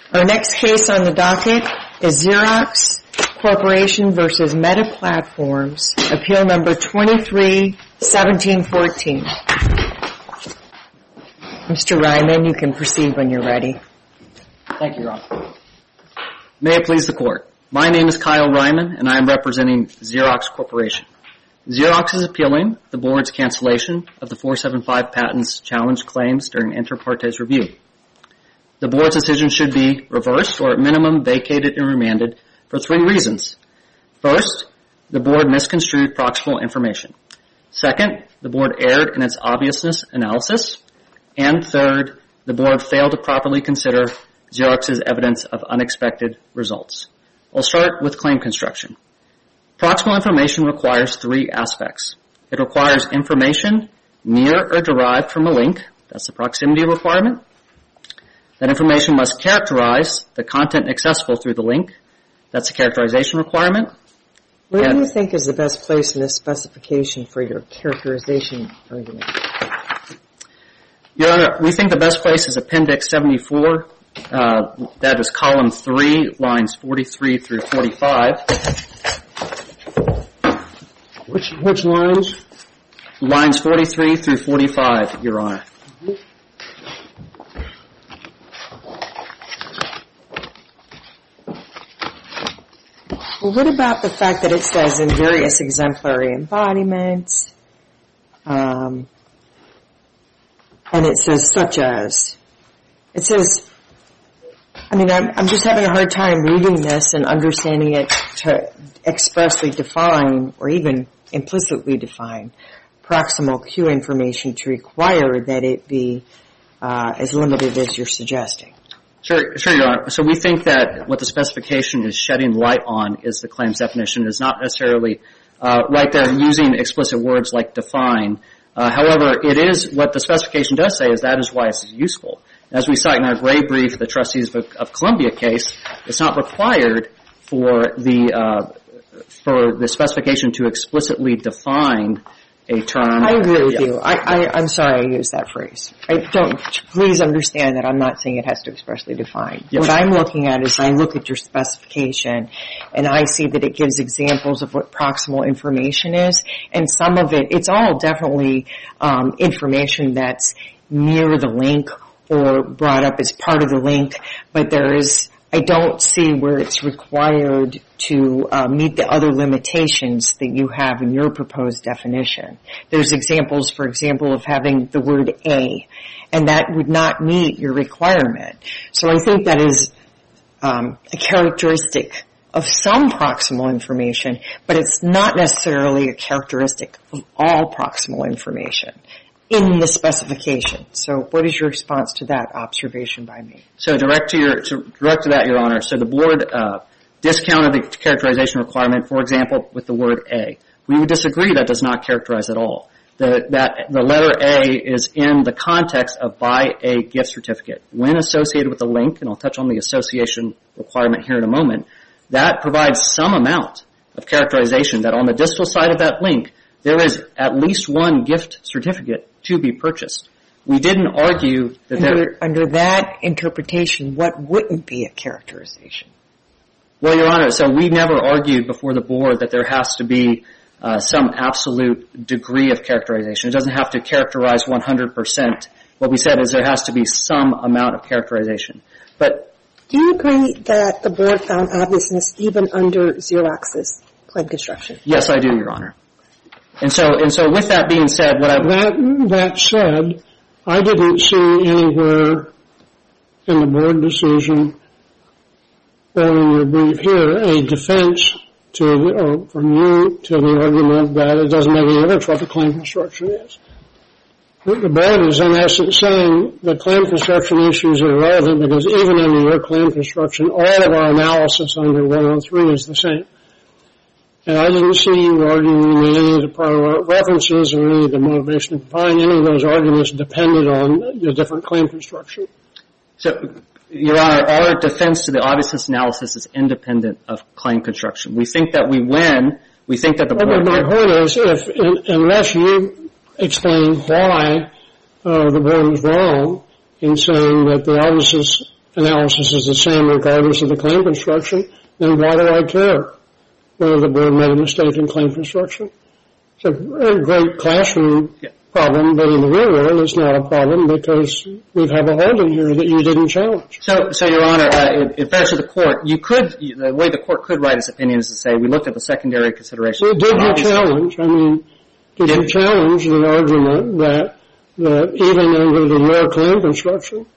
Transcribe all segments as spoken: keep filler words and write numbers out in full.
Our next case on the docket is Xerox Corporation versus Meta Platforms, appeal number twenty-three seventeen fourteen. Mister Ryman, you can proceed when you're ready. Thank you, Your Honor. May it please the Court. My name is Kyle Ryman, and I am representing Xerox Corporation. Xerox is appealing the Board's cancellation of the four seventy-five patent's challenged claims during inter partes review. The Board's decision should be reversed or at minimum vacated and remanded for three reasons. First, the Board misconstrued proximal information. Second, the Board erred in its obviousness analysis. And third, the Board failed to properly consider Xerox's evidence of unexpected results. I'll start with claim construction. Proximal information requires three aspects. It requires information near or derived from a link. That's the proximity requirement. That information must characterize the content accessible through the link. That's a characterization requirement. What and do you think is the best place in this specification for your characterization argument? Your Honor, we think the best place is Appendix seventy-four. Uh, that is column three, lines forty-three through forty-five. Which which lines? Lines forty-three through forty-five, Your Honor. Mm-hmm. Well, what about the fact that it says in various exemplary embodiments, um, and it says such as, it says, I mean, I'm, I'm just having a hard time reading this and understanding it to expressly define or even implicitly define proximal Q information to require that it be uh, as limited as you're suggesting. Sure, sure, Your Honor. So we think that what the specification is shedding light on is the claims definition. Is not necessarily uh, right there using explicit words like define. Uh, however, it is what the specification does say is that is why it's useful. As we cite in our gray brief, the Trustees of, of Columbia case, it's not required for the uh, for the specification to explicitly define a term. I agree with yeah. you. I, I, I'm sorry I used that phrase. I don't, please understand that I'm not saying it has to expressly define. Yes. What I'm looking at is I look at your specification and I see that it gives examples of what proximal information is, and some of it, it's all definitely um, information that's near the link or brought up as part of the link, but there is, I don't see where it's required to uh, meet the other limitations that you have in your proposed definition. There's examples, for example, of having the word a, and that would not meet your requirement. So I think that is um, a characteristic of some proximal information, but it's not necessarily a characteristic of all proximal information in the specification. So what is your response to that observation by me? So direct to your to direct to that, Your Honor. So the Board uh, discounted the characterization requirement, for example, with the word A. We would disagree that does not characterize at all. The, that the letter A is in the context of buy a gift certificate. When associated with the link, and I'll touch on the association requirement here in a moment, that provides some amount of characterization that on the distal side of that link, there is at least one gift certificate to be purchased. We didn't argue that under, there... Under that interpretation, what wouldn't be a characterization? Well, Your Honor, so we never argued before the Board that there has to be uh, some absolute degree of characterization. It doesn't have to characterize one hundred percent. What we said is there has to be some amount of characterization. But do you agree that the Board found obviousness even under Xerox's claim construction? Yes, I do, Your Honor. And so, and so with that being said, what I... That, that said, I didn't see anywhere in the Board decision or in your brief here a defense to the, or from you to the argument that it doesn't make any difference what the claim construction is. The Board is in essence saying the claim construction issues are irrelevant because even under your claim construction, all of our analysis under one oh three is the same. And I didn't see you arguing that any of the prior references or any of the motivation to find any of those arguments depended on the different claim construction. So, Your Honor, our defense to the obviousness analysis is independent of claim construction. We think that we win. We think that the Board... But my point is, if, in, unless you explain why uh, the Board was wrong in saying that the obviousness analysis is the same regardless of the claim construction, then why do I care whether the board made a mistake in claim construction? It's a very great classroom yeah. problem, but in the real world it's not a problem because we have a holding here that you didn't challenge. So, so Your Honor, uh, if fair to the court, you could, the way the court could write its opinion is to say, we looked at the secondary considerations. So did you challenge, I mean, did you challenge the argument that, that even under the your claim construction,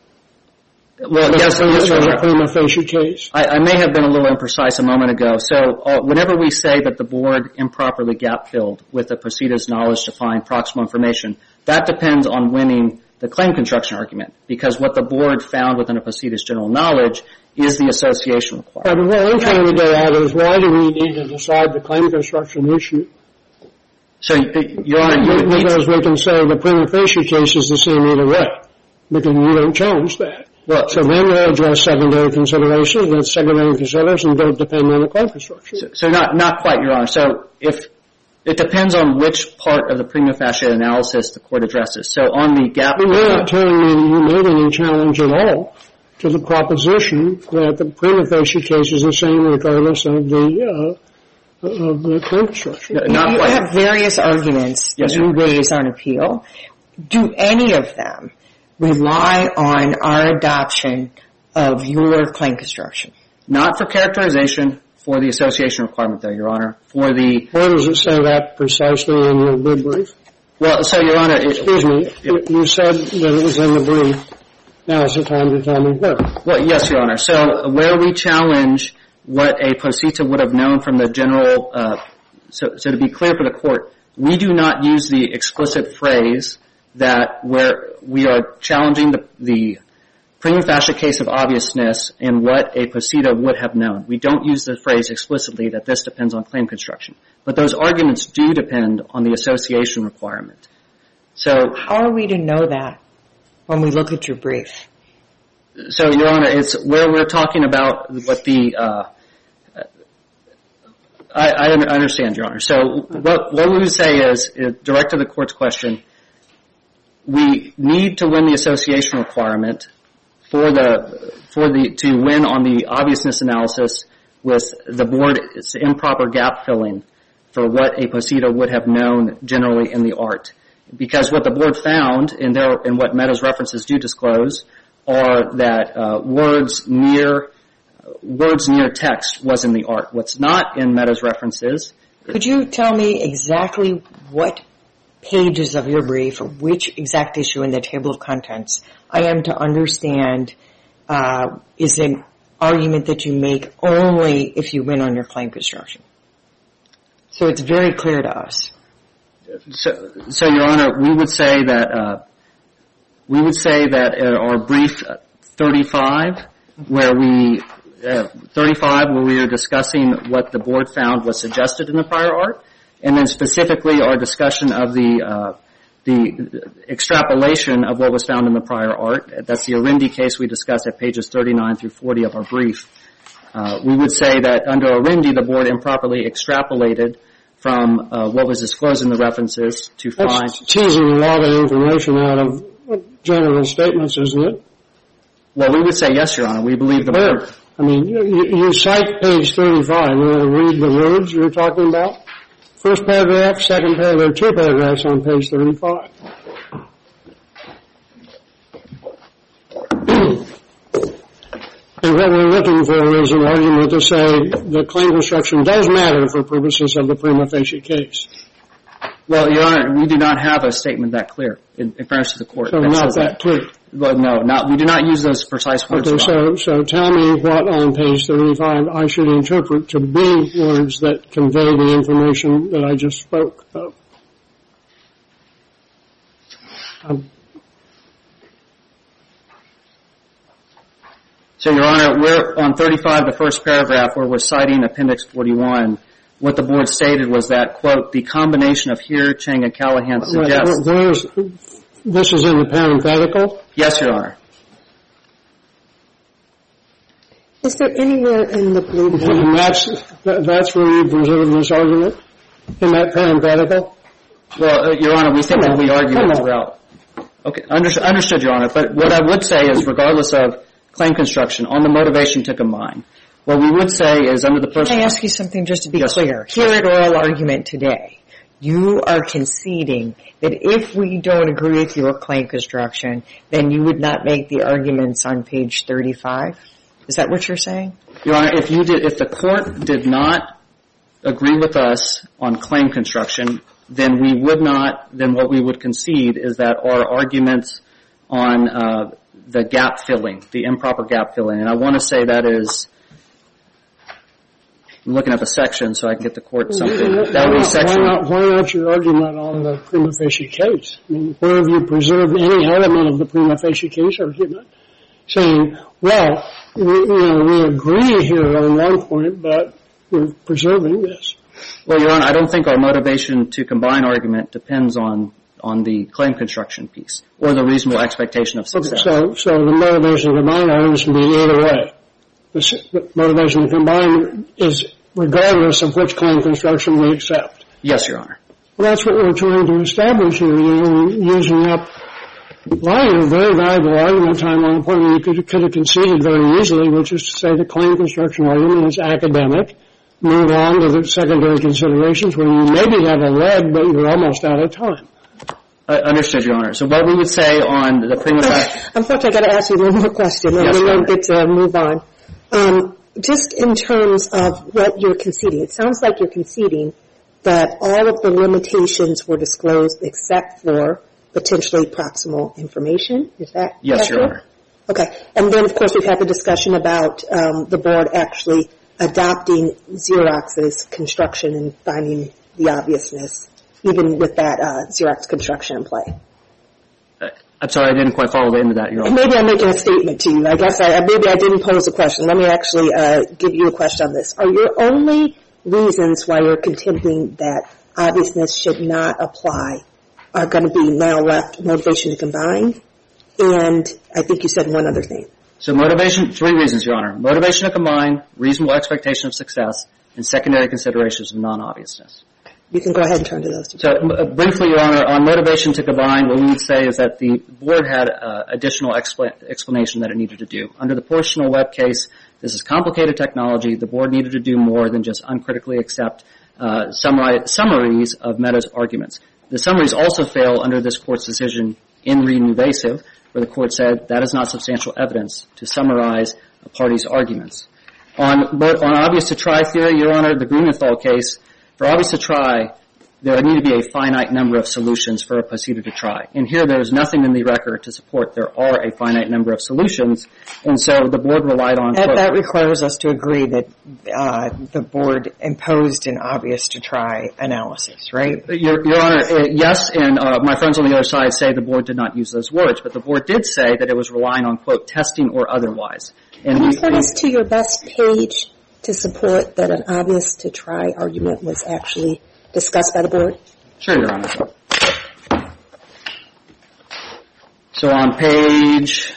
well, yes, yes, there's a prima facie case? I, I may have been a little imprecise a moment ago. So uh, whenever we say that the board improperly gap-filled with the Posita's knowledge to find proximal information, that depends on winning the claim construction argument, because what the board found within a Posita's general knowledge is the association requirement. But what I'm trying to get at is why do we need to decide the claim construction issue? So, Your Honor, you would because we can say the prima facie case is the same either way, because you don't challenge that. Well, so then we'll address secondary considerations, and secondary considerations don't depend on the claim construction. So, so not not quite, Your Honor. So if it depends on which part of the prima facie analysis the court addresses. So on the gap... But you're not telling me that you made any challenge at all to the proposition that the prima facie case is the same regardless of the... Uh, of the claim construction. No, not you quite. Have various arguments yes, that you raise on appeal. Do any of them rely on our adoption of your claim construction? Not for characterization for the association requirement, though, Your Honor. For the... Where does it say that precisely in your bid brief? Well, so, Your Honor... It, Excuse me. It, you said that it was in the brief. Now is the time to tell me where. Well, yes, Your Honor. So where we challenge what a Posita would have known from the general... Uh, so, so to be clear for the court, we do not use the explicit phrase that where we are challenging the, the prima facie case of obviousness in what a Posita would have known. We don't use the phrase explicitly that this depends on claim construction. But those arguments do depend on the association requirement. So how are we to know that when we look at your brief? So, Your Honor, it's where we're talking about what the... Uh, I, I understand, Your Honor. So what, what we would say is, is, direct to the court's question, we need to win the association requirement for the for the to win on the obviousness analysis with the board's improper gap filling for what a Posita would have known generally in the art. Because what the board found, and, there, and what Meta's references do disclose, are that uh, words near words near text was in the art. What's not in Meta's references... Could you tell me exactly what pages of your brief, or which exact issue in the table of contents I am to understand uh, is an argument that you make only if you win on your claim construction? So it's very clear to us. So, so Your Honor, we would say that uh, we would say that uh, our brief thirty-five, where we uh, thirty-five, where we are discussing what the board found was suggested in the prior art, and then specifically our discussion of the uh, the extrapolation of what was found in the prior art. That's the Arendi case we discussed at pages thirty-nine through forty of our brief. Uh, we would say that under Arendi, the board improperly extrapolated from uh, what was disclosed in the references to find... That's teasing a lot of information out of general statements, isn't it? Well, we would say yes, Your Honor. We believe the Where? board... I mean, you, you cite page thirty-five. You want to read the words you're talking about? First paragraph, second paragraph, there are two paragraphs on page thirty-five. And what we're looking for is an argument to say that claim construction does matter for purposes of the prima facie case. Well, Your Honor, we do not have a statement that clear in, in fairness to the court. So that not that, that clear. Well, no, not, we do not use those precise words. Okay, so, so tell me what on page thirty-five I should interpret to be words that convey the information that I just spoke of. Um, So, Your Honor, we're on thirty-five, the first paragraph, where we're citing Appendix forty-one. What the board stated was that, quote, the combination of here, Chang, and Callahan suggests... Where is, this is in the parenthetical? Yes, Your Honor. Is there anywhere in the blue book? And that's, that, that's where you preserve this argument? In that parenthetical? Well, uh, Your Honor, we think that we argue it throughout. Okay, under, understood, Your Honor. But what I would say is, regardless of claim construction, on the motivation to combine, what we would say is under the personal... Can I ask you something just to be yes. clear? Here at oral argument today, you are conceding that if we don't agree with your claim construction, then you would not make the arguments on page thirty-five? Is that what you're saying? Your Honor, if you did, if the court did not agree with us on claim construction, then we would not, then what we would concede is that our arguments on uh, the gap filling, the improper gap filling, and I want to say that is, I'm looking at the section so I can get the court something. Why, that would be not, section. why, not, why not your argument on the prima facie case? I mean, where have you preserved any element of the prima facie case argument? Saying, well, we, you know, we agree here on one point, but we're preserving this. Well, Your Honor, I don't think our motivation to combine argument depends on on the claim construction piece or the reasonable expectation of success. So, so the motivation to combine arguments can be either way. The motivation to combine is regardless of which claim construction we accept. Yes, Your Honor. Well, that's what we're trying to establish here. You know, using up a lot of very valuable argument time on a point where you could, could have conceded very easily, which is to say the claim construction argument is academic. Move on to the secondary considerations where you maybe have a leg, but you're almost out of time. Uh, understood, Your Honor. So what we would say on the prima facie... Unfortunately, I've got to ask you one more question, and yes, then we'll get to move on. Um, just in terms of what you're conceding, it sounds like you're conceding that all of the limitations were disclosed except for potentially proximal information. Is that yes, accurate? Your Honor. Okay. And then, of course, we've had the discussion about um, the board actually adopting Xerox's construction and finding the obviousness, even with that uh, Xerox construction in play. Uh, I'm sorry, I didn't quite follow the end of that, Your Honor. Maybe I'm making a statement to you. I guess I, maybe I didn't pose a question. Let me actually uh, give you a question on this. Are your only reasons why you're contending that obviousness should not apply are going to be now left motivation to combine? And I think you said one other thing. So motivation, three reasons, Your Honor. Motivation to combine, reasonable expectation of success, and secondary considerations of non-obviousness. You can go ahead and turn to those two. So uh, briefly, Your Honor, on motivation to combine, what we would say is that the board had uh, additional expl- explanation that it needed to do. Under the proportional web case, this is complicated technology. The board needed to do more than just uncritically accept uh, summary- summaries of Meta's arguments. The summaries also fail under this court's decision in re-nuvasive, where the court said that is not substantial evidence to summarize a party's arguments. On, on obvious to try theory, Your Honor, the Grunenthal case, for obvious to try, there would need to be a finite number of solutions for a posita to try. And here there is nothing in the record to support there are a finite number of solutions, and so the board relied on... That, that requires us to agree that uh, the board imposed an obvious to try analysis, right? Your, Your Honor, uh, yes, and uh, my friends on the other side say the board did not use those words, but the board did say that it was relying on, quote, testing or otherwise. And Can you we, point us to your best page to support that an obvious to try argument was actually discussed by the board? Sure, Your Honor. So on page...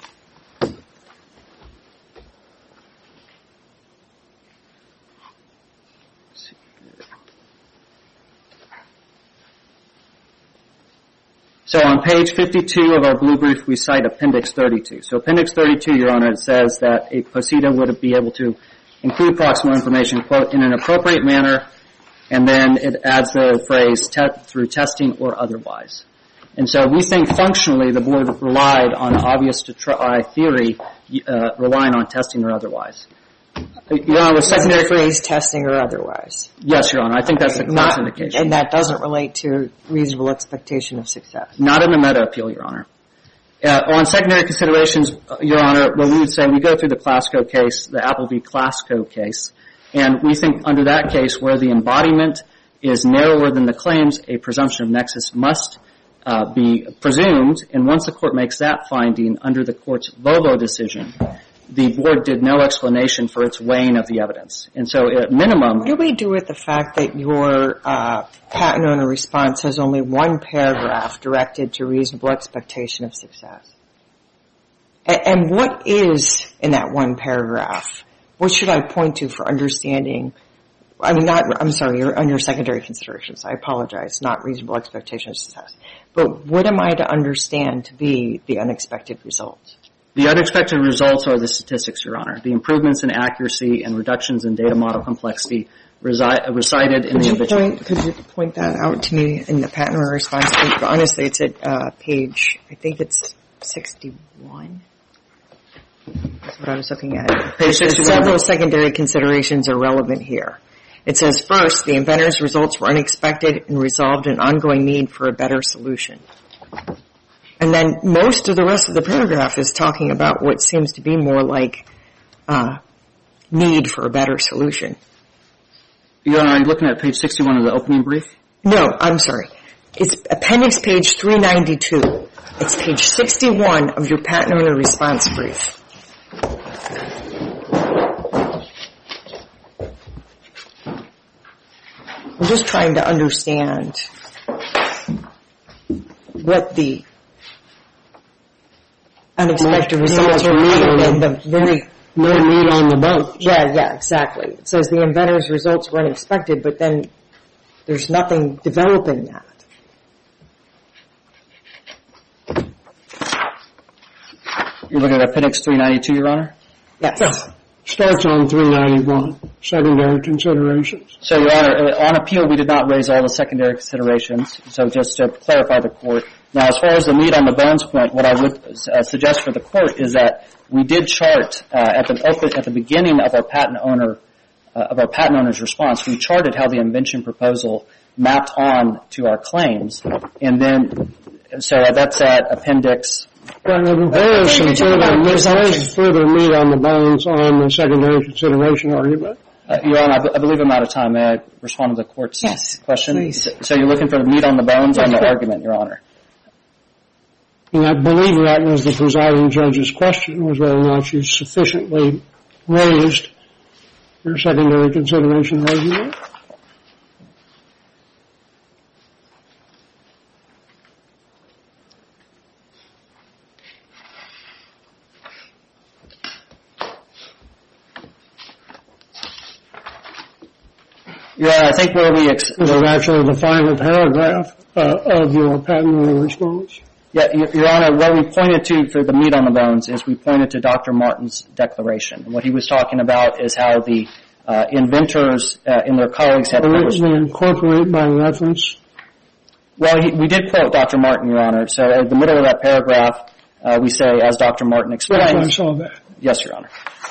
So on page fifty-two of our blue brief, we cite Appendix thirty-two. So Appendix thirty-two, Your Honor, it says that a posita would be able to include proximal information, quote, in an appropriate manner, and then it adds the phrase te- through testing or otherwise. And so we think functionally the board relied on obvious to try theory, uh, relying on testing or otherwise. Your Honor, with secondary phrase testing or otherwise. Yes, Your Honor, I think that's the class indication. And that doesn't relate to reasonable expectation of success. Not in the meta appeal, Your Honor. Uh, on secondary considerations, Your Honor, what we would say, we go through the Classco case, the Apple v. Classco case, and we think under that case where the embodiment is narrower than the claims, a presumption of nexus must uh, be presumed, and once the court makes that finding under the court's Volvo decision, the board did no explanation for its weighing of the evidence. And so at minimum... What do we do with the fact that your uh, patent owner response has only one paragraph directed to reasonable expectation of success? A- and what is in that one paragraph? What should I point to for understanding? I mean, not, I'm sorry, you're under secondary considerations. I apologize, not reasonable expectation of success. But what am I to understand to be the unexpected results? The unexpected results are the statistics, Your Honor. The improvements in accuracy and reductions in data model complexity resi- recited in could the you invention. point, Could you point that out to me in the patent owner response? Honestly, it's at uh, page, I think it's sixty-one. That's what I was looking at. Page sixty-one. Several secondary considerations are relevant here. It says, first, the inventor's results were unexpected and resolved an ongoing need for a better solution. And then most of the rest of the paragraph is talking about what seems to be more like uh, need for a better solution. Your Honor, are you looking at page sixty-one of the opening brief? No, I'm sorry. It's appendix page three ninety-two. It's page sixty-one of your patent owner response brief. I'm just trying to understand what the unexpected results are and the very... No meat on the bones. Yeah, yeah, exactly. It says the inventor's results were unexpected, but then there's nothing developing that. You're looking at appendix three ninety-two, Your Honor? Yes. Starts on three ninety-one, secondary considerations. So, Your Honor, uh, on appeal, we did not raise all the secondary considerations. So just to clarify the court. Now, as far as the meat on the bones point, what I would uh, suggest for the court is that we did chart uh, at the open, at the beginning of our patent owner uh, of our patent owner's response. We charted how the invention proposal mapped on to our claims, and then so that's at appendix. Well, there is some further, there is further meat on the bones on the secondary consideration argument. Uh, Your Honor, I, b- I believe I'm out of time. May I respond to the court's yes, question? Please. So, so you're looking for the meat on the bones Yes, on the sir. argument, Your Honor. And I believe that was the presiding judge's question, was whether or not you sufficiently raised your secondary consideration argument. Your Honor, I think where we... Ex- This is actually the final paragraph uh, of your patent owner response. Yeah, Your, Your Honor, what we pointed to for the meat on the bones is we pointed to Doctor Martin's declaration. And what he was talking about is how the uh, inventors uh, and their colleagues had... Originally incorporate by reference. Well, he, we did quote Doctor Martin, Your Honor. So at the middle of that paragraph, uh, we say, as Doctor Martin explains... Yes, I saw that. Yes, Your Honor.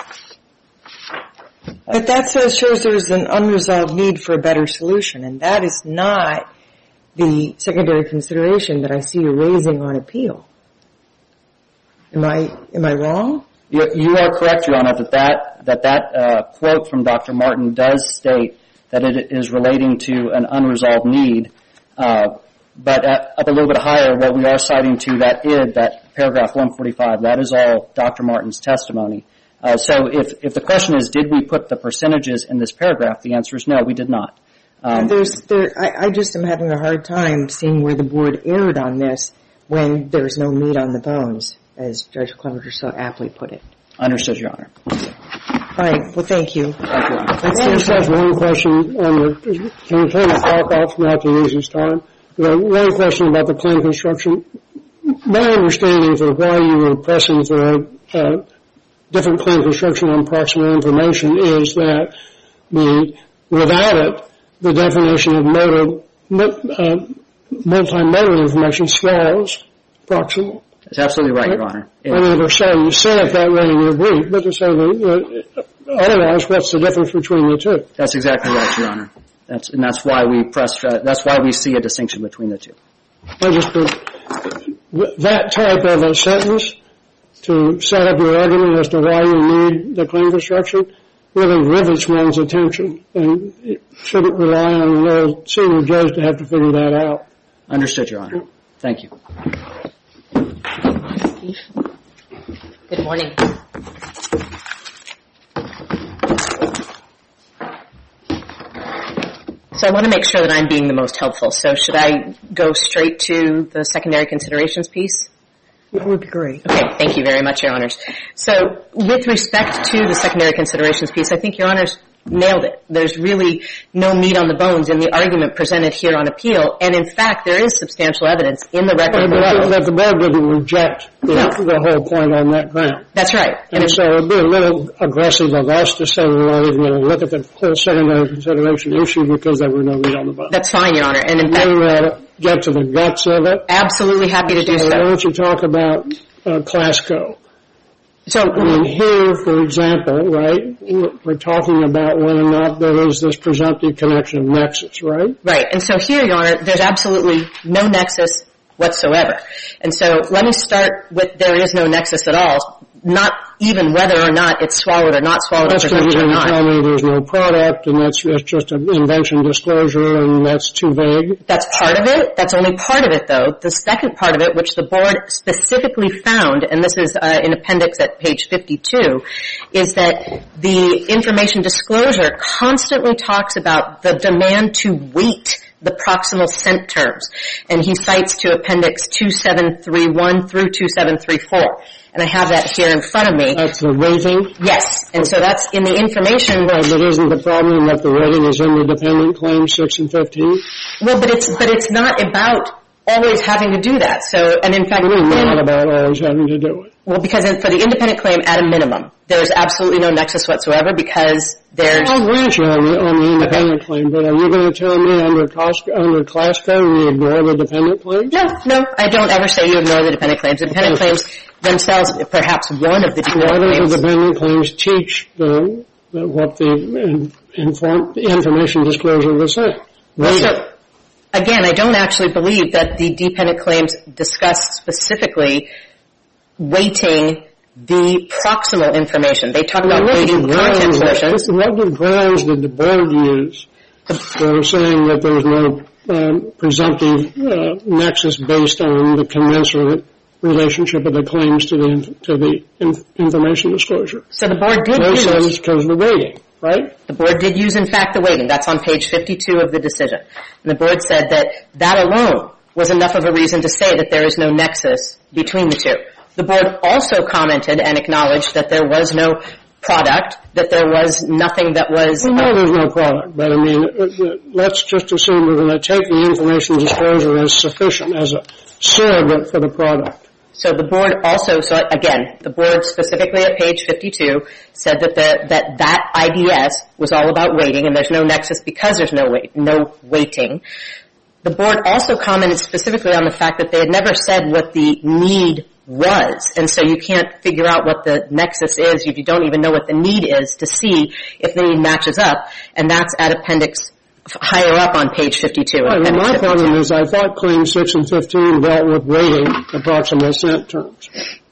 But that says, shows there's an unresolved need for a better solution, and that is not the secondary consideration that I see you raising on appeal. Am I am I wrong? You, you are correct, Your Honor, that that, that, that uh, quote from Doctor Martin does state that it is relating to an unresolved need. Uh, but at, up a little bit higher, what we are citing to that I D, that paragraph one forty-five, that is all Doctor Martin's testimony. Uh, so if, if the question is, did we put the percentages in this paragraph, the answer is no, we did not. Um, There's, there, I, I just am having a hard time seeing where the board erred on this when there's no meat on the bones, as Judge Clevenger so aptly put it. Understood, Your Honor. All right. Well, thank you. Thank you, Your Honor. Let's I hear just have from, one question on the, can you turn the clock off not to use this time? Uh, one question about the claim construction. My understanding for why you were pressing for uh, different claim construction on proximal information is that the, without it, the definition of motor, uh, multimodal information swallows proximal. That's absolutely right, Your Honor. I mean, to say, you say it that way in your brief, but to say that, uh, otherwise, what's the difference between the two? That's exactly right, Your Honor. That's, and that's why we press, uh, that's why we see a distinction between the two. I just put that type of a sentence to set up your argument as to why you need the claim construction really rivets one's attention, and it shouldn't rely on an old senior judge to have to figure that out. Understood, Your Honor. Thank you. Good morning. So I want to make sure that I'm being the most helpful. So should I go straight to the secondary considerations piece? that would be great. Okay, thank you very much, Your Honors. So with respect to the secondary considerations piece, I think Your Honors nailed it. There's really no meat on the bones in the argument presented here on appeal, and in fact, there is substantial evidence in the record. But, but the board didn't reject the, No. the whole point on that ground. That's right. And, and so it would be a little aggressive of us to say we're not even going to look at the whole secondary consideration issue because there were no meat on the bones. That's fine, Your Honor. And in fact, we uh, get to the guts of it. Absolutely happy to do so. Why don't you talk about uh, Classco? So, I mean, here, for example, right, we're, we're talking about whether or not there is this presumptive connection of nexus, right? Right. And so here, Your Honor, there's absolutely no nexus whatsoever. And so let me start with there is no nexus at all, not even whether or not it's swallowed or not swallowed That's or because presumption you're or going to not. tell me there's no product, and that's, that's just an invention disclosure, and that's too vague. That's part of it. That's only part of it, though. The second part of it, which the board specifically found, and this is uh, in appendix at page fifty-two, is that the information disclosure constantly talks about the demand to weight the proximal scent terms. And he cites to appendix two seven three one through two seven three four. And I have that here in front of me. That's the weighting? Yes. And so that's in the information. Right, but isn't the problem that the weighting is in the dependent claims six and fifteen? Well, but it's, but it's not about always having to do that. So, and in fact, What do you mean within- not about always having to do it? well, because for the independent claim, at a minimum, there's absolutely no nexus whatsoever because there's... I'll grant you on the, on the independent claim, but are you going to tell me under Costco, under Classco we ignore the dependent claims? No, no, I don't ever say you ignore the dependent claims. The dependent Okay. claims themselves, perhaps one of the Why dependent do claims... the dependent claims teach the, the what the in, inform, the information disclosure was saying? Well, so, again, I don't actually believe that the dependent claims discuss specifically weighting the proximal information. They talk about What weighting content portions. What did grounds did the board use for saying that there's no um, presumptive uh, nexus based on the commensurate relationship of the claims to the to the in, information disclosure? So the board did They said use... it's because of the weighting, right? The board did use, in fact, the weighting. That's on page fifty-two of the decision. And the board said that that alone was enough of a reason to say that there is no nexus between the two. The board also commented and acknowledged that there was no product, that there was nothing that was... We know there's no product, but I mean, uh, uh, let's just assume we're going to take the information disclosure as sufficient, as a surrogate for the product. So the board also, so again, the board specifically at page fifty-two said that the, that that I D S was all about weighting, and there's no nexus because there's no weight, no weighting. The board also commented specifically on the fact that they had never said what the need was, and so you can't figure out what the nexus is if you don't even know what the need is to see if the need matches up, and that's at appendix higher up on page fifty-two. Right, well, my problem is I thought claims six and fifteen dealt with weighting the proximal scent terms.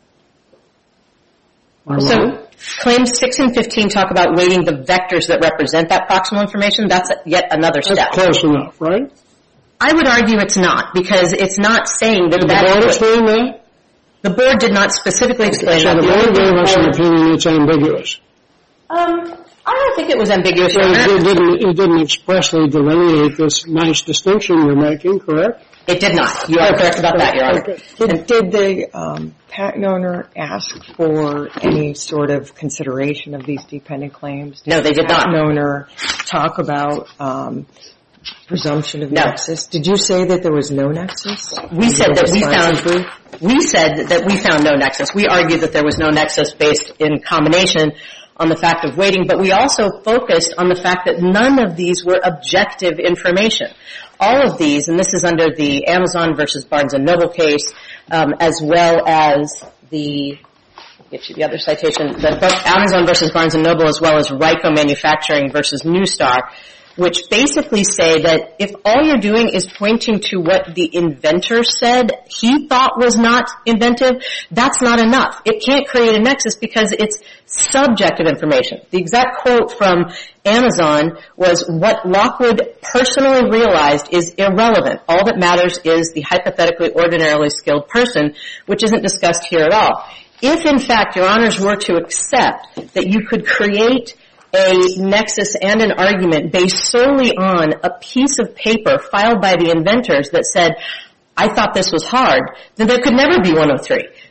Am I So wrong? claims six and fifteen talk about weighting the vectors that represent that proximal information. That's yet another step. That's close enough, right? I would argue it's not, because it's not saying that Did the that board is what- explain that? the board did not specifically explain So that. the The board only gave thing us the an board- opinion it's ambiguous. Um, I don't think it was ambiguous, So Your it Honor. didn't, it didn't expressly delineate this nice distinction you're making, correct? It did not. You are correct about that, Your Honor. Okay. Did, did the um, patent owner ask for any sort of consideration of these dependent claims? No, they did the patent not. owner talk about um, presumption of No. nexus? Did you say that there was no nexus? We said that we Response found, brief? we said that we found no nexus. We argued that there was no nexus based in combination on the fact of weighting, but we also focused on the fact that none of these were objective information. All of these, and this is under the Amazon versus Barnes and Noble case, um, as well as the, I'll get you the other citation, the book Amazon versus Barnes and Noble, as well as Ryko Manufacturing versus Newstar, which basically say that if all you're doing is pointing to what the inventor said he thought was not inventive, that's not enough. It can't create a nexus because it's subjective information. The exact quote from Amazon was, "What Lockwood personally realized is irrelevant. All that matters is the hypothetically ordinarily skilled person," which isn't discussed here at all. If, in fact, Your Honors were to accept that you could create a nexus and an argument based solely on a piece of paper filed by the inventors that said, "I thought this was hard," then there could never be one oh three.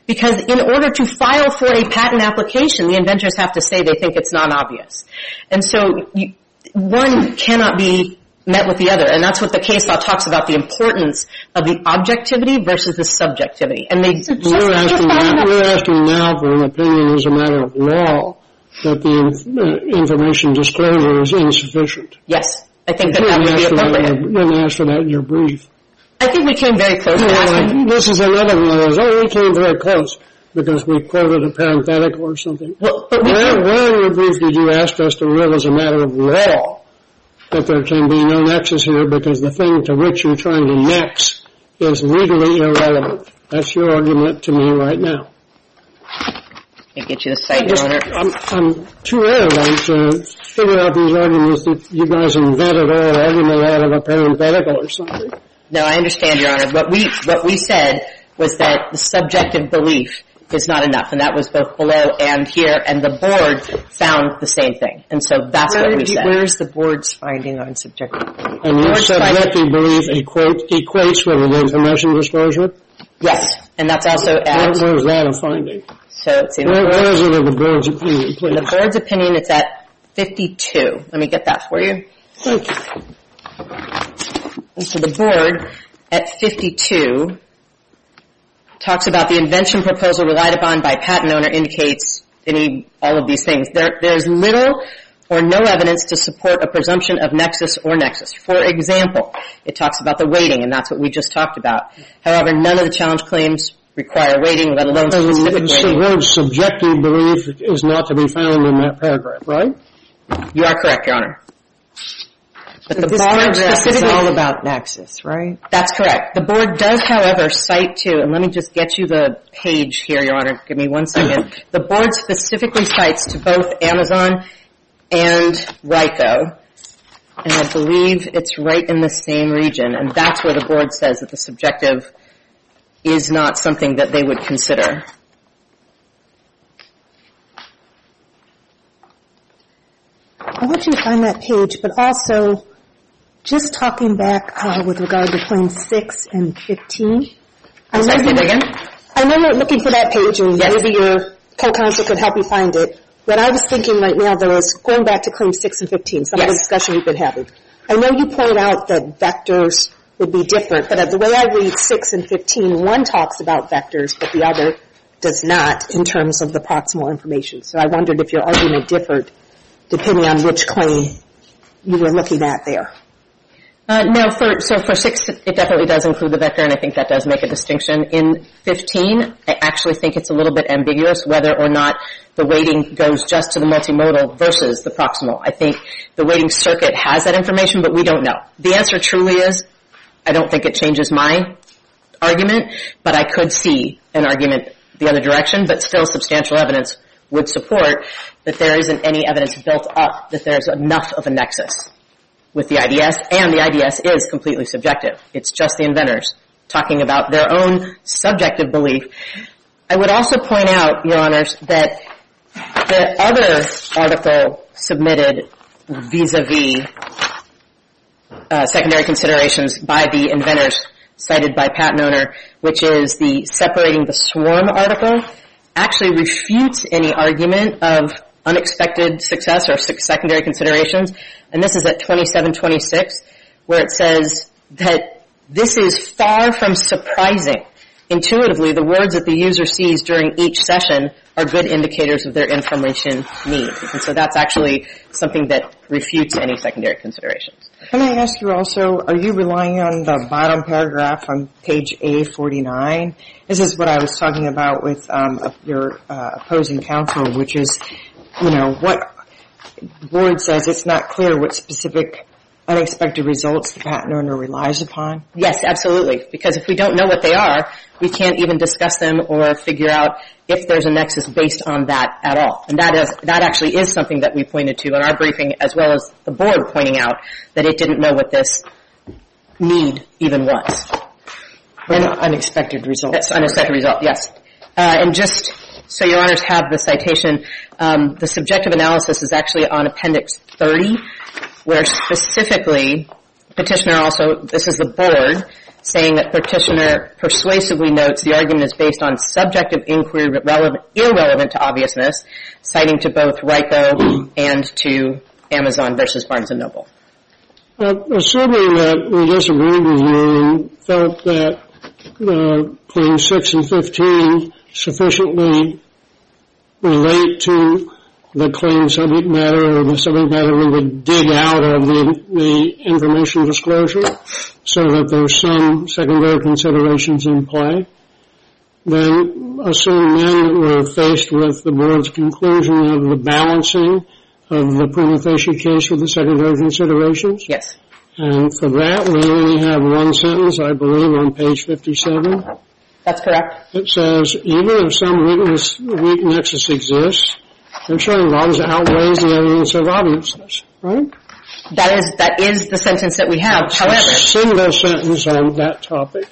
Because in order to file for a patent application, the inventors have to say they think it's non-obvious. And so you, one cannot be met with the other. And that's what the case law talks about, the importance of the objectivity versus the subjectivity. And they just, we're, asking now, we're asking now for an opinion as a matter of law that the uh, information disclosure is insufficient. Yes. I think that that would be appropriate. You didn't ask for that in your brief. I think we came very close to asking. This is another one of those, oh, we came very close because we quoted a parenthetical or something. Well, but we where, where in your brief did you ask us to rule as a matter of law that there can be no nexus here because the thing to which you're trying to nex is legally irrelevant? That's your argument to me right now. I get you the site, Your Honor. I'm, I'm too arrogant to figure out these arguments that you guys invented all argument out of a parenthetical or something. No, I understand, Your Honor. What we what we said was that the subjective belief is not enough, and that was both below and here, and the board found the same thing. And so that's Where what we you, said. Where's the board's finding on subjective belief? And your subjective belief equate, equates with an information disclosure? Yes, and that's also at... Where, where is that a finding? So it's in where, the where is it in the board's opinion, please? In the board's opinion, it's at fifty-two. Let me get that for you. Thank you. And so the board at fifty-two talks about the invention proposal relied upon by patent owner indicates any, all of these things. There, there's little or no evidence to support a presumption of nexus or nexus. For example, it talks about the weighting, and that's what we just talked about. However, none of the challenge claims require weighting, let alone specific weighting. The word subjective belief is not to be found in that paragraph, right? You are correct, Your Honor. But the this board paragraph is specifically, all about nexus, right? That's correct. The board does, however, cite to, and let me just get you the page here, Your Honor. Give me one second. The board specifically cites to both Amazon and Ryko, and I believe it's right in the same region, and that's where the board says that the subjective is not something that they would consider. I want you to find that page, but also just talking back uh, with regard to claims six and fifteen. I Sorry, say that again? I know you're looking for that page, and yes. maybe your co-counsel could help you find it. What I was thinking right now, though, is going back to claims six and fifteen, some yes. of the discussion we've been having. I know you point out that vectors would be different, but the way I read six and fifteen, one talks about vectors, but the other does not in terms of the proximal information. So I wondered if your argument differed depending on which claim you were looking at there. Uh, no, for, so for six, it definitely does include the vector, and I think that does make a distinction. In fifteen, I actually think it's a little bit ambiguous whether or not the weighting goes just to the multimodal versus the proximal. I think the weighting circuit has that information, but we don't know. The answer truly is, I don't think it changes my argument, but I could see an argument the other direction, but still substantial evidence would support that there isn't any evidence built up that there's enough of a nexus with the I D S, and the I D S is completely subjective. It's just the inventors talking about their own subjective belief. I would also point out, Your Honors, that the other article submitted vis-a-vis uh, secondary considerations by the inventors cited by patent owner, which is the separating the swarm article, actually refutes any argument of unexpected success or secondary considerations. And this is at twenty-seven twenty-six, where it says that this is far from surprising. Intuitively, the words that the user sees during each session are good indicators of their information need. And so that's actually something that refutes any secondary considerations. Can I ask you also, are you relying on the bottom paragraph on page A forty-nine? This is what I was talking about with um, your uh, opposing counsel, which is, you know, what the board says it's not clear what specific unexpected results the patent owner relies upon. Yes, absolutely. Because if we don't know what they are, we can't even discuss them or figure out if there's a nexus based on that at all. And that is, that actually is something that we pointed to in our briefing, as well as the board pointing out that it didn't know what this need even was. An unexpected result. That's unexpected result, yes. Uh, and just so Your Honors have the citation, um, the subjective analysis is actually on Appendix thirty, where specifically petitioner also, this is the board, saying that petitioner persuasively notes the argument is based on subjective inquiry relevant, irrelevant to obviousness, citing to both RICO and to Amazon versus Barnes and Noble. Uh, assuming that we disagreed with you and felt that uh, claims six and fifteen sufficiently relate to the claim subject matter or the subject matter we would dig out of the, the information disclosure so that there's some secondary considerations in play, then assume then that we're faced with the board's conclusion of the balancing of the prima facie case with the secondary considerations. Yes. And for that, we only have one sentence, I believe, on page fifty-seven. That's correct. It says, even if some weakness, weak nexus exists, they're showing obvious outweighs the evidence of obviousness, right? That is, that is the sentence that we have. However, a single sentence on that topic.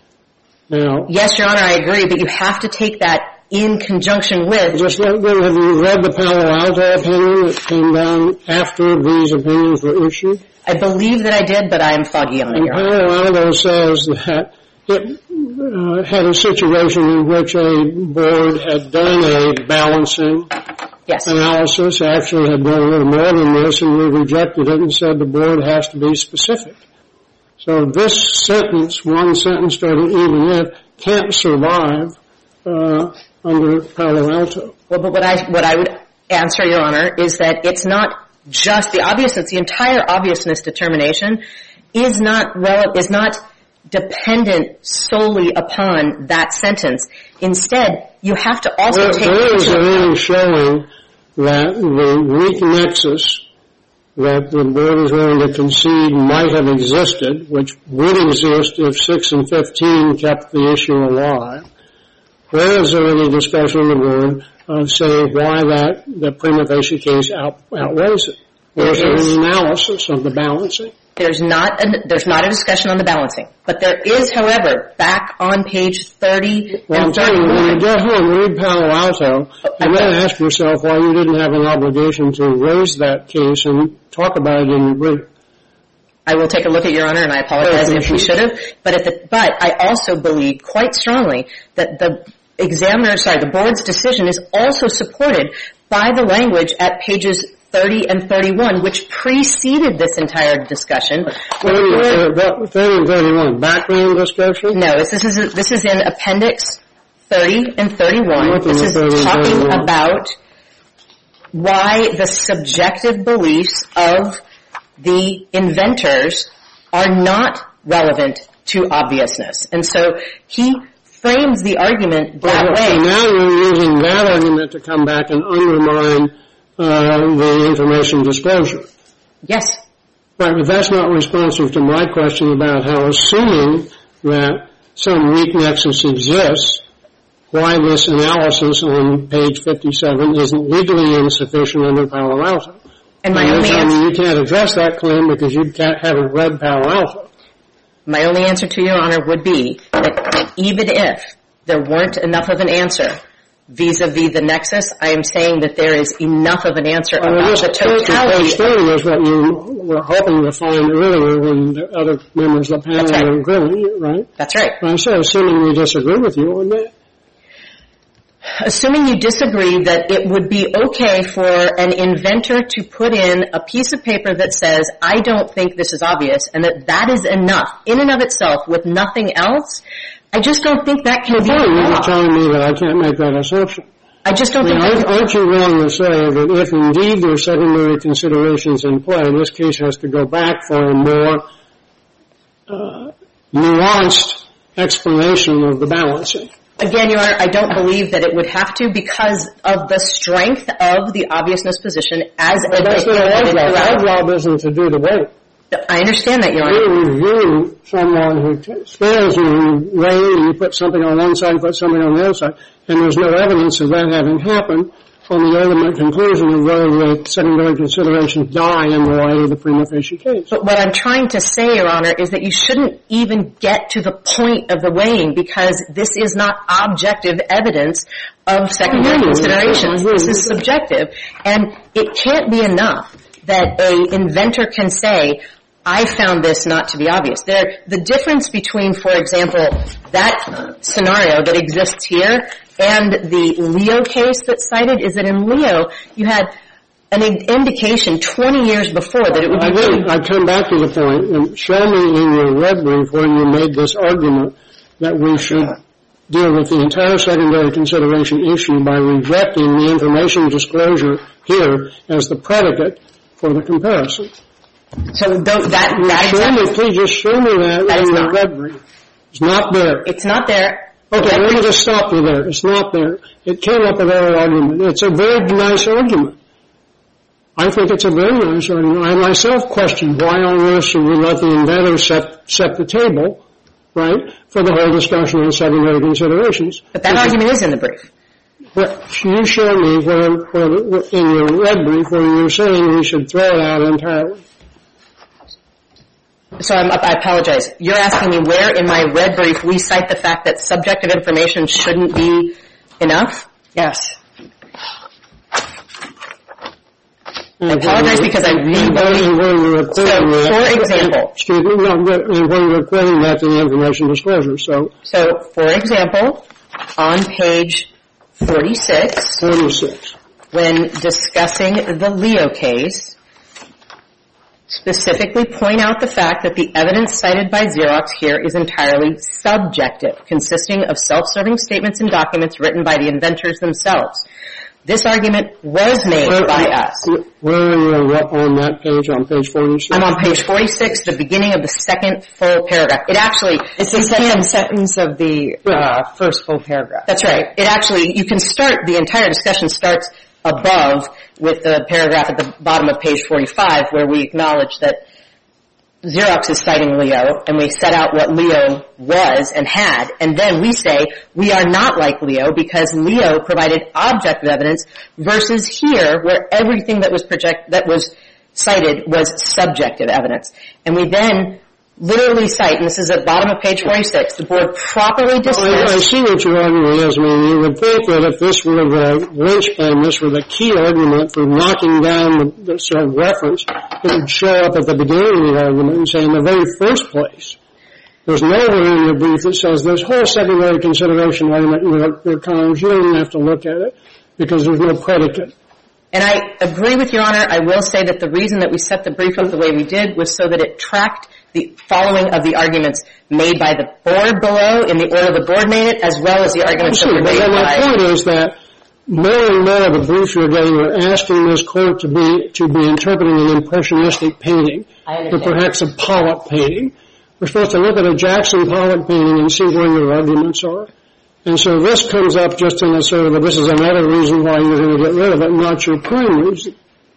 Now, yes, Your Honor, I agree, but you have to take that in conjunction with. Just let, have you read the Palo Alto opinion that came down after these opinions were issued? I believe that I did, but I am foggy on it, And Your Honor. Palo Alto says that it uh, had a situation in which a board had done a balancing Yes. analysis, actually had done a little more than this, and we rejected it and said the board has to be specific. So this sentence, one sentence starting even if, can't survive uh, under Palo Alto. Well, but what I, what I would answer, Your Honor, is that it's not just the obviousness, the entire obviousness determination is not rel- is not dependent solely upon that sentence. Instead, you have to also There, take there is into anything showing that the weak nexus that the board is willing to concede might have existed, which would exist if six and fifteen kept the issue alive. Where is there any discussion on the board of saying why that the prima facie case out, outweighs it? Where is there any analysis of the balancing? There's not a, there's not a discussion on the balancing. But there is, however, back on page thirty Well, I'm and telling you, when you thirty-one. get home, read Palo Alto, and then ask yourself why you didn't have an obligation to raise that case and talk about it in your brief. I will take a look at Your Honor, and I apologize Oh, if we should have. But at the, but I also believe quite strongly that the examiner, sorry, the board's decision is also supported by the language at pages thirty and thirty-one, which preceded this entire discussion. thirty and thirty-one, background discussion? No, this is this is in appendix thirty and thirty-one. Looking This at is thirty and talking thirty-one. about why the subjective beliefs of the inventors are not relevant to obviousness. And so he frames the argument that Well, so way. now you're using that argument to come back and undermine uh, the information disclosure. Yes. Right, but that's not responsive to my question about how, assuming that some weak nexus exists, why this analysis on page fifty-seven isn't legally insufficient under Palo Alto. And my And only you're telling answer, me you can't address that claim because you can't, haven't read Palo Alto. my only answer to Your Honor would be that even if there weren't enough of an answer vis-a-vis the nexus, I am saying that there is enough of an answer Well, about this the page totality. thirty is what you were hoping to find earlier when the other members of the panel That's right. were agreeing, right? That's right. I said, assuming we disagree with you on that. Assuming you disagree that it would be okay for an inventor to put in a piece of paper that says, I don't think this is obvious, and that that is enough in and of itself with nothing else, I just don't think that can be Fine, you're law. just telling me that I can't make that assumption. I just don't I mean, think aren't, that aren't you wrong to say that if indeed there are secondary considerations in play, this case has to go back for a more uh, nuanced explanation of the balancing? Again, Your Honor, I don't believe that it would have to because of the strength of the obviousness position as But that's not our evidenced job. Our throughout. job isn't to do the weight. I understand that, Your Honor. You review someone who t- scales you, you weigh, and you put something on one side, put something on the other side, and there's no evidence of that having happened on the ultimate conclusion of whether the secondary considerations die in the light of the prima facie case. But what I'm trying to say, Your Honor, is that you shouldn't even get to the point of the weighing because this is not objective evidence of secondary I hear you. considerations. I hear This you. is subjective. And it can't be enough that a inventor can say, I found this not to be obvious. There, the difference between, for example, that scenario that exists here and the Leo case that's cited is that in Leo, you had an indication twenty years before that it would be... I did. I come back to the point, and show me in your red brief when you made this argument that we should deal with the entire secondary consideration issue by rejecting the information disclosure here as the predicate for the comparison. So that... that show me, please just show me that, that in your not. red brief. It's not there. It's not there. Okay, let me just stop you there. It's not there. It came up with our argument. It's a very nice argument. I think it's a very nice argument. I myself question why on earth should we let the inventor set, set the table, right, for the whole discussion on secondary considerations. But that argument is in the brief. But you show me where, where, in your red brief where you're saying we should throw it out entirely. So I'm, I apologize. You're asking me where in my red brief we cite the fact that subjective information shouldn't be enough? Yes. I apologize because I really... So, for example... Excuse me, no, and when you're quoting that to the information disclosure, so... So, for example, on page forty-six... forty-six. When discussing the Leo case, specifically point out the fact that the evidence cited by Xerox here is entirely subjective, consisting of self-serving statements and documents written by the inventors themselves. This argument was made where, by us. Where are you on that page, on page forty-six? I'm on page forty-six, the beginning of the second full paragraph. It actually... It's the second sentence of the uh, first full paragraph. That's right. It actually, you can start, the entire discussion starts above with the paragraph at the bottom of page forty-five where we acknowledge that Xerox is citing Leo, and we set out what Leo was and had, and then we say we are not like Leo because Leo provided objective evidence versus here where everything that was project that was cited was subjective evidence. And we then literally cite, and this is at the bottom of page forty-six, the board properly dismissed... I, I see what your argument is. I mean, you would think that if this were the linchpin, this were the key argument for knocking down the, the sort of reference, it would show up at the beginning of the argument and say in the very first place, there's nowhere in your brief that says this whole secondary consideration argument in your, your columns, you don't even have to look at it because there's no predicate. And I agree with Your Honor. I will say that the reason that we set the brief up the way we did was so that it tracked the following of the arguments made by the board below in the order the board made it, as well as the arguments that were made by... My point is that more and more of the brief you're getting are asking this court to be to be interpreting an impressionistic painting, or perhaps a Pollock painting. We're supposed to look at a Jackson Pollock painting and see where your arguments are. And so this comes up just in a sort of a, this is another reason why you're going to get rid of it, not your prime reason.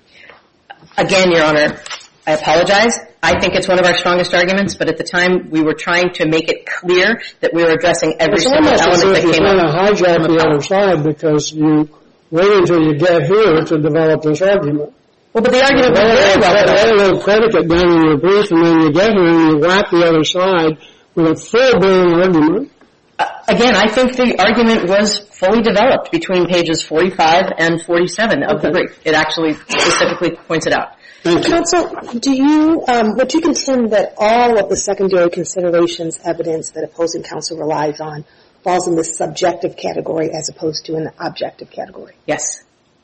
Again, Your Honor, I apologize. I think it's one of our strongest arguments, but at the time we were trying to make it clear that we were addressing every single element that came up. It's almost as if you're trying to hijack the other side because you wait until you get here to develop this argument. Well, but the argument was very well developed. You have a predicate down in your brief, and then you get here and you whack the other side with a full-blown argument. Uh, again, I think the argument was fully developed between pages forty-five and forty-seven of okay. the brief. It actually specifically points it out. Counsel, do you, um, would you contend that all of the secondary considerations evidence that opposing counsel relies on falls in the subjective category as opposed to an objective category? Yes.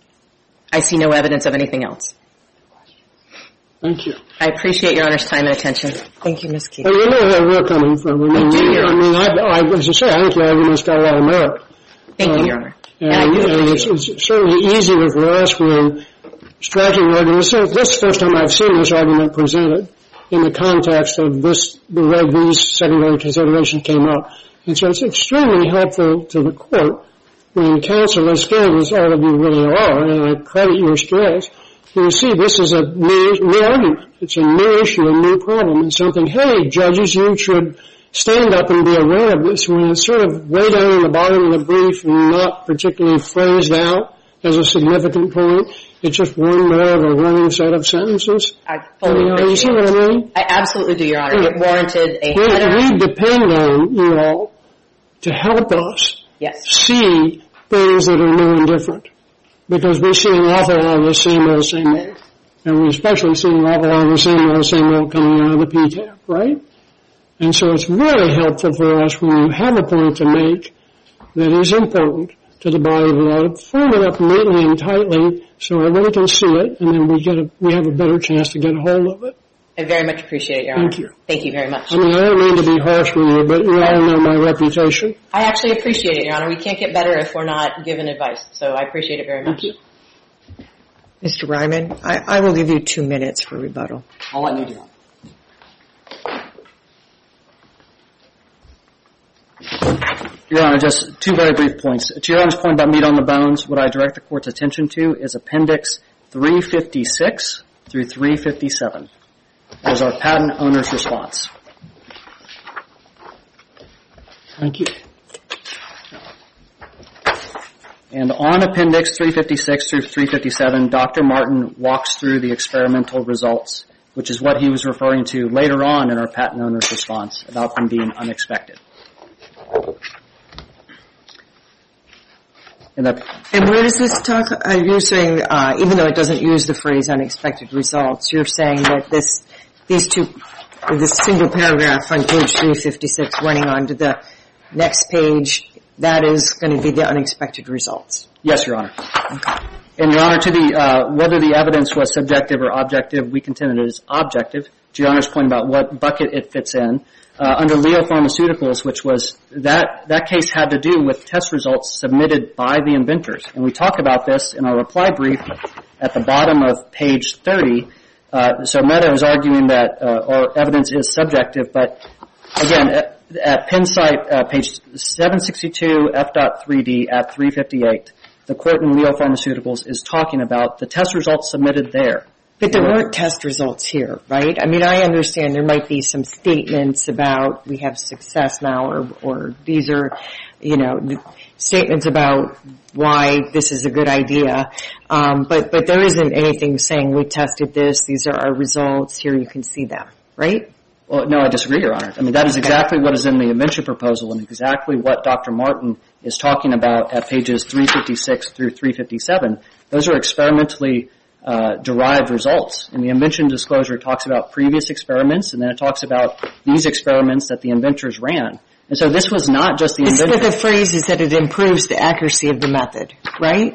I see no evidence of anything else. Thank you. I appreciate Your Honor's time and attention. Thank you, Miz Keith. Well, you know where we're coming from. I mean, I do, Your I mean, I, I, as you say, I think the argument's got a lot of merit. Thank um, you, Your Honor. And, and I do and it's, it's certainly easier for us when striking arguments. So this is the first time I've seen this argument presented in the context of this, the way these secondary considerations came up. And so it's extremely helpful to the court when counsel, as skilled as all of you really are, and I credit your skills, you see this is a new, new argument. It's a new issue, a new problem, and something, hey, judges, you should stand up and be aware of this when it's sort of way down in the bottom of the brief and not particularly phrased out as a significant point. It's just one more of a running set of sentences. I fully I mean, you see what I mean? I absolutely do, Your Honor. It warranted a we, header. we depend on you all to help us yes. see things that are new and different. Because we see an awful lot of the same old, same old. And we especially see an awful lot of the same old, same old coming out of the P TAP, right? And so it's very helpful for us when you have a point to make that is important to the body of the law, form it up neatly and tightly so everybody can see it, and then we get a, we have a better chance to get a hold of it. I very much appreciate it, Your Honor. Thank you. Thank you very much. I mean, I don't mean to be harsh with you, but you all know my reputation. I actually appreciate it, Your Honor. We can't get better if we're not given advice, so I appreciate it very much. Thank you. Mister Ryman, I, I will give you two minutes for rebuttal. I'll let you do that. Your Honor, just two very brief points. To Your Honor's point about meat on the bones, what I direct the Court's attention to is Appendix three fifty-six through three fifty-seven. That is our patent owner's response. Thank you. And on Appendix three fifty-six through three fifty-seven, Doctor Martin walks through the experimental results, which is what he was referring to later on in our patent owner's response about them being unexpected. And, that, and where does this talk, uh, you're saying, uh, even though it doesn't use the phrase unexpected results, you're saying that this, these two, this single paragraph on page three fifty-six running on to the next page, that is going to be the unexpected results? Yes, Your Honor. Okay. And Your Honor, to the, uh, whether the evidence was subjective or objective, we contend it is objective. To Your Honor's point about what bucket it fits in, Uh, under Leo Pharmaceuticals, which was that that case had to do with test results submitted by the inventors. And we talk about this in our reply brief at the bottom of page thirty. Uh, so Meta is arguing that uh, our evidence is subjective, but again, at, at Penn site, uh, page seven sixty-two F three D at three fifty-eight, the court in Leo Pharmaceuticals is talking about the test results submitted there. But there weren't test results here, right? I mean, I understand there might be some statements about we have success now, or, or these are, you know, statements about why this is a good idea. Um, but, but there isn't anything saying we tested this, these are our results, here you can see them, right? Well, no, I disagree, Your Honor. I mean, that is exactly what is in the invention proposal and exactly what Doctor Martin is talking about at pages three fifty-six through three fifty-seven. Those are experimentally Uh, derived results. And the invention disclosure talks about previous experiments, and then it talks about these experiments that the inventors ran. And so this was not just the inventor. The phrase is that it improves the accuracy of the method, right?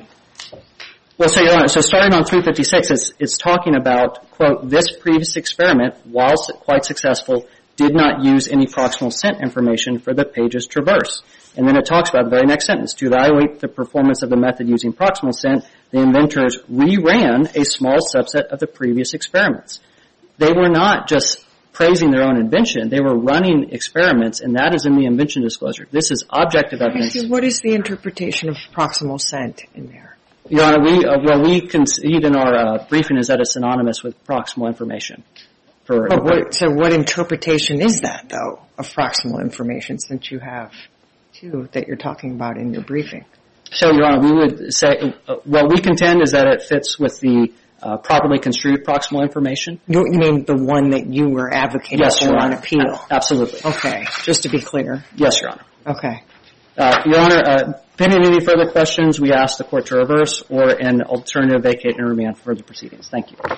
Well, so, Your Honor, so starting on three fifty-six, it's, it's talking about, quote, this previous experiment, while quite successful, did not use any proximal scent information for the page's traverse. And then it talks about the very next sentence. To evaluate the performance of the method using proximal scent, the inventors reran a small subset of the previous experiments. They were not just praising their own invention. They were running experiments, and that is in the invention disclosure. This is objective evidence. What is the interpretation of proximal scent in there? Your Honor, we, uh, well, we concede in our uh, briefing is that it's synonymous with proximal information. For oh, what, so what interpretation is that, though, of proximal information, since you have two that you're talking about in your briefing? So, Your Honor, we would say, uh, what we contend is that it fits with the uh, properly construed proximal information. You, you mean the one that you were advocating yes, for on appeal? A- absolutely. Okay, just to be clear. Yes, Your Honor. Okay. Uh, Your Honor, uh, pending any further questions, we ask the Court to reverse or an alternative vacate and remand for further proceedings. Thank you.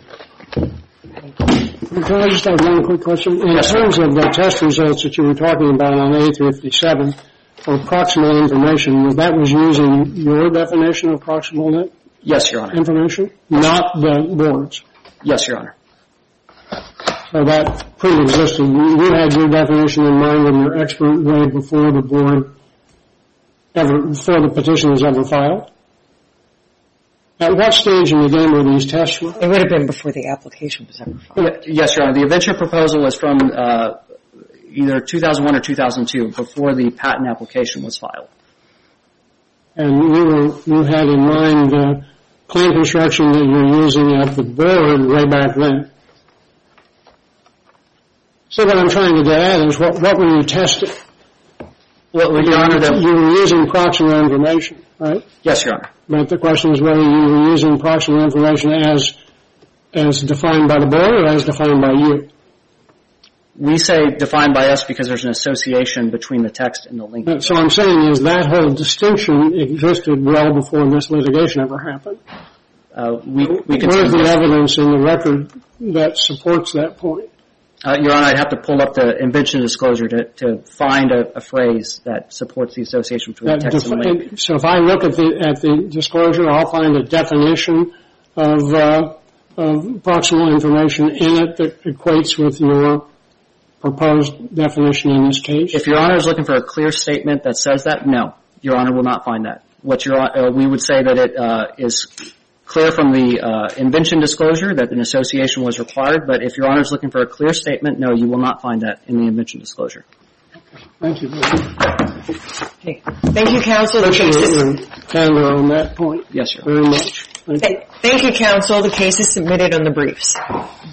Can I just have one quick question? In yes, terms sir. of the test results that you were talking about on A three fifty-seven for proximal information, was that was using your definition of proximal yes, Your Honor. information, not the board's? Yes, Your Honor. So that pre-existed. You, you had your definition in mind in your expert way before the board ever, before the petition was ever filed? At what stage in the game were these tests? It would have been before the application was ever filed. Yes, Your Honor. The invention proposal was from uh, either two thousand one or two thousand two, before the patent application was filed. And you were, you had in mind the claim construction that you're using at the board way back then. So what I'm trying to get at is what, what were you testing? Well, Your Honor, the, you were using proximal information, right? Yes, Your Honor. But the question is whether you were using proximal information as as defined by the board or as defined by you. We say defined by us because there's an association between the text and the link. So I'm saying is that whole distinction existed well before this litigation ever happened. uh, we, we can... Where's the evidence in the record that supports that point? Uh, Your Honor, I'd have to pull up the invention disclosure to, to find a, a phrase that supports the association between That text and defi- link. So if I look at the, at the disclosure, I'll find a definition of, uh, of proximal information in it that equates with your proposed definition in this case? If Your Honor is looking for a clear statement that says that, no, Your Honor will not find that. What Your uh, we would say that it uh, is clear from the uh, invention disclosure that an association was required, but if Your Honor is looking for a clear statement, no, you will not find that in the invention disclosure. Thank you. Okay. Thank you, counsel. The case is, Appreciate your candor on that point. Yes, Your Honor. Very much. Thank you. thank you, counsel. The case is submitted on the briefs.